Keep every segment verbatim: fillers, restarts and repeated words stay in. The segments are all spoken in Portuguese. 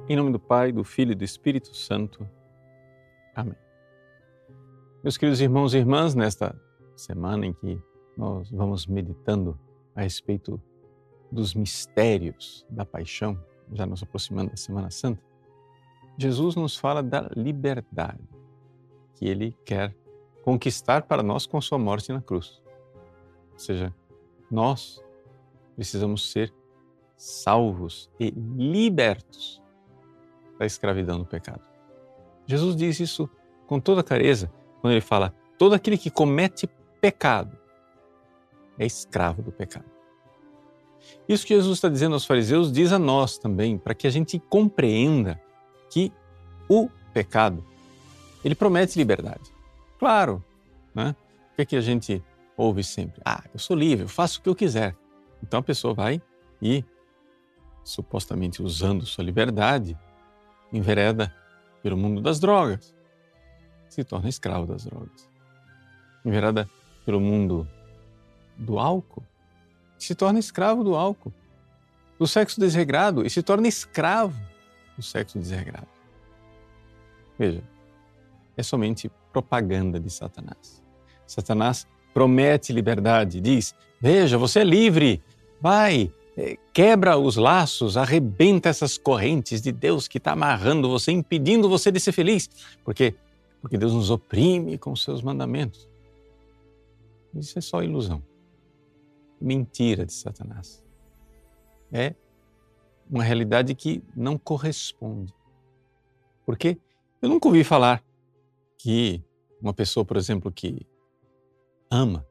Em nome do Pai, do Filho e do Espírito Santo. Amém. Meus queridos irmãos e irmãs, nesta semana em que nós vamos meditando a respeito dos mistérios da paixão, já nos aproximando da Semana Santa, Jesus nos fala da liberdade que Ele quer conquistar para nós com sua morte na cruz. Ou seja, nós precisamos ser salvos e libertos da escravidão do pecado. Jesus diz isso com toda clareza quando Ele fala: todo aquele que comete pecado é escravo do pecado. Isso que Jesus está dizendo aos fariseus diz a nós também, para que a gente compreenda que o pecado, ele promete liberdade. Claro, né? O que é que a gente ouve sempre? Ah, eu sou livre, eu faço o que eu quiser. Então a pessoa vai e, supostamente usando sua liberdade, envereda pelo mundo das drogas, se torna escravo das drogas. Envereda pelo mundo do álcool, se torna escravo do álcool. Do sexo desregrado, e se torna escravo do sexo desregrado. Veja, é somente propaganda de Satanás. Satanás promete liberdade, diz: veja, você é livre, vai, quebra os laços, arrebenta essas correntes de Deus que está amarrando você, impedindo você de ser feliz. Por quê? Porque Deus nos oprime com os seus mandamentos. Isso é só ilusão. Mentira de Satanás. É uma realidade que não corresponde. Por quê? Eu nunca ouvi falar que uma pessoa, por exemplo, que ama,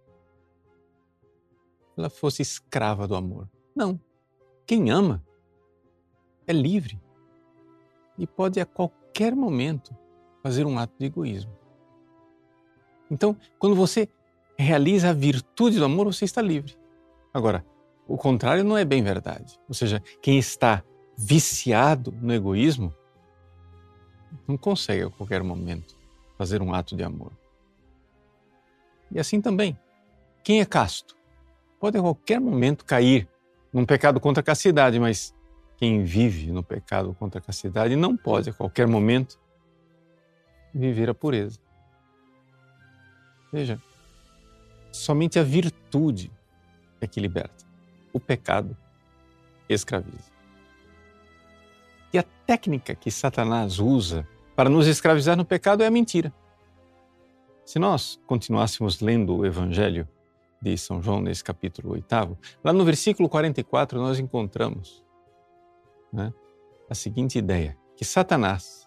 ela fosse escrava do amor. Não. Quem ama é livre e pode a qualquer momento fazer um ato de egoísmo. Então, quando você realiza a virtude do amor, você está livre. Agora, o contrário não é bem verdade. Ou seja, quem está viciado no egoísmo não consegue a qualquer momento fazer um ato de amor. E assim também, quem é casto pode a qualquer momento cair num pecado contra a castidade, mas quem vive no pecado contra a castidade não pode a qualquer momento viver a pureza. Veja, somente a virtude é que liberta. O pecado escraviza. E a técnica que Satanás usa para nos escravizar no pecado é a mentira. Se nós continuássemos lendo o Evangelho de São João, nesse capítulo oitavo, lá no versículo quarenta e quatro nós encontramos, né, a seguinte ideia, que Satanás,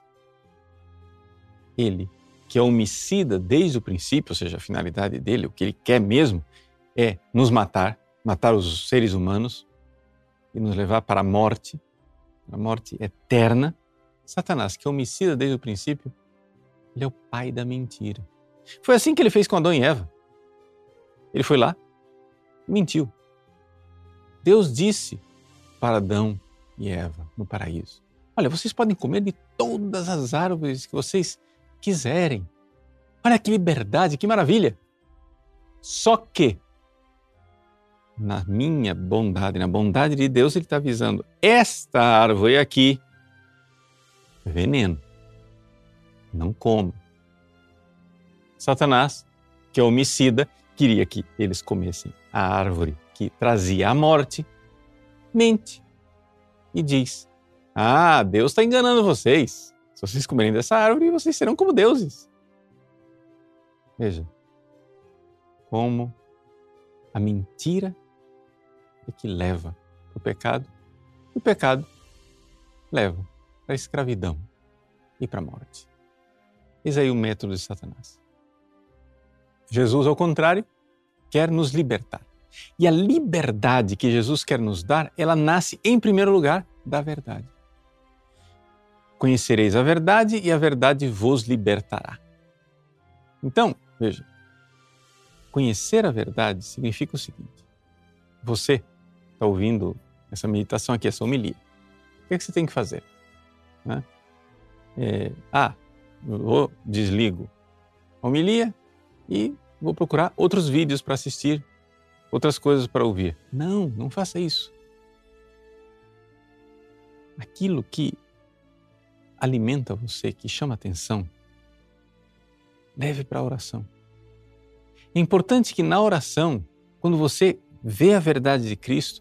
ele que é homicida desde o princípio, ou seja, a finalidade dele, o que ele quer mesmo é nos matar, matar os seres humanos e nos levar para a morte, a morte eterna. Satanás, que é homicida desde o princípio, ele é o pai da mentira. Foi assim que ele fez com Adão e Eva. Ele foi lá e mentiu. Deus disse para Adão e Eva no paraíso: olha, vocês podem comer de todas as árvores que vocês quiserem. Olha que liberdade, que maravilha. Só que, na minha bondade, na bondade de Deus, Ele está avisando: esta árvore aqui é veneno. Não coma. Satanás, que é homicida, queria que eles comessem a árvore que trazia a morte, mente e diz: ah, Deus está enganando vocês. Se vocês comerem dessa árvore, vocês serão como deuses. Veja, como a mentira é que leva para o pecado, e o pecado leva para a escravidão e para a morte. Eis aí o método de Satanás. Jesus, ao contrário, quer nos libertar. E a liberdade que Jesus quer nos dar, ela nasce, em primeiro lugar, da verdade. Conhecereis a verdade e a verdade vos libertará. Então, veja, conhecer a verdade significa o seguinte: você está ouvindo essa meditação aqui, essa homilia. O que é que você tem que fazer? Né? É, ah, eu vou, desligo a homilia e vou procurar outros vídeos para assistir, outras coisas para ouvir. Não, não faça isso. Aquilo que alimenta você, que chama atenção, leve para a oração. É importante que na oração, quando você vê a verdade de Cristo,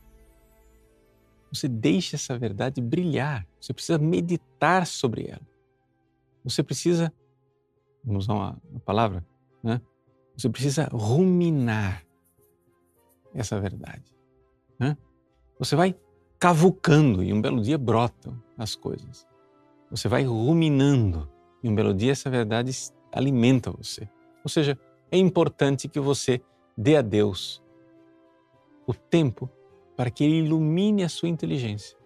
você deixe essa verdade brilhar. Você precisa meditar sobre ela. Você precisa, vamos usar uma, uma palavra, né? Você precisa ruminar essa verdade, né? Você vai cavucando e um belo dia brotam as coisas. Você vai ruminando e um belo dia essa verdade alimenta você. Ou seja, é importante que você dê a Deus o tempo para que Ele ilumine a sua inteligência.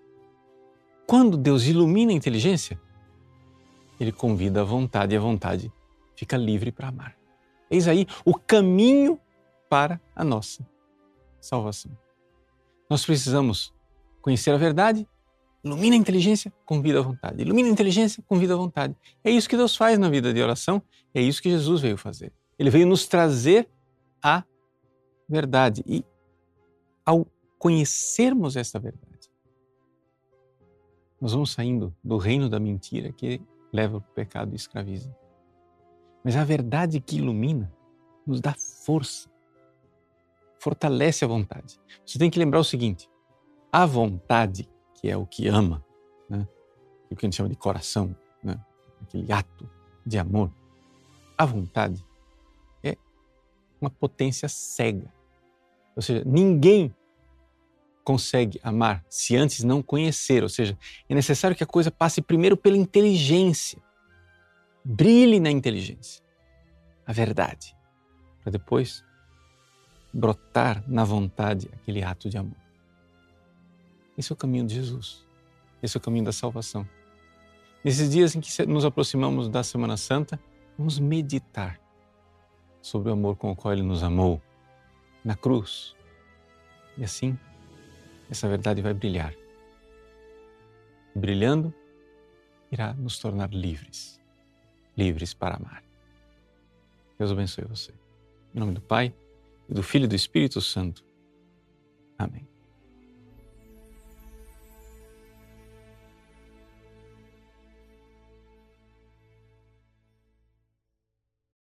Quando Deus ilumina a inteligência, Ele convida a vontade e a vontade fica livre para amar. Eis aí o caminho para a nossa salvação. Nós precisamos conhecer a verdade, ilumina a inteligência, convida a vontade. Ilumina a inteligência, convida a vontade. É isso que Deus faz na vida de oração, é isso que Jesus veio fazer. Ele veio nos trazer a verdade. E ao conhecermos essa verdade, nós vamos saindo do reino da mentira que leva ao pecado e escraviza. Mas a verdade que ilumina nos dá força, fortalece a vontade. Você tem que lembrar o seguinte, a vontade, que é o que ama, né? O que a gente chama de coração, né? Aquele ato de amor, a vontade é uma potência cega. Ou seja, ninguém consegue amar se antes não conhecer. Ou seja, é necessário que a coisa passe primeiro pela inteligência. Brilhe na inteligência a verdade, para depois brotar na vontade aquele ato de amor. Esse é o caminho de Jesus. Esse é o caminho da salvação. Nesses dias em que nos aproximamos da Semana Santa, vamos meditar sobre o amor com o qual Ele nos amou na cruz. E assim, essa verdade vai brilhar. E brilhando, irá nos tornar livres. Livres para amar. Deus abençoe você. Em nome do Pai, e do Filho e do Espírito Santo. Amém.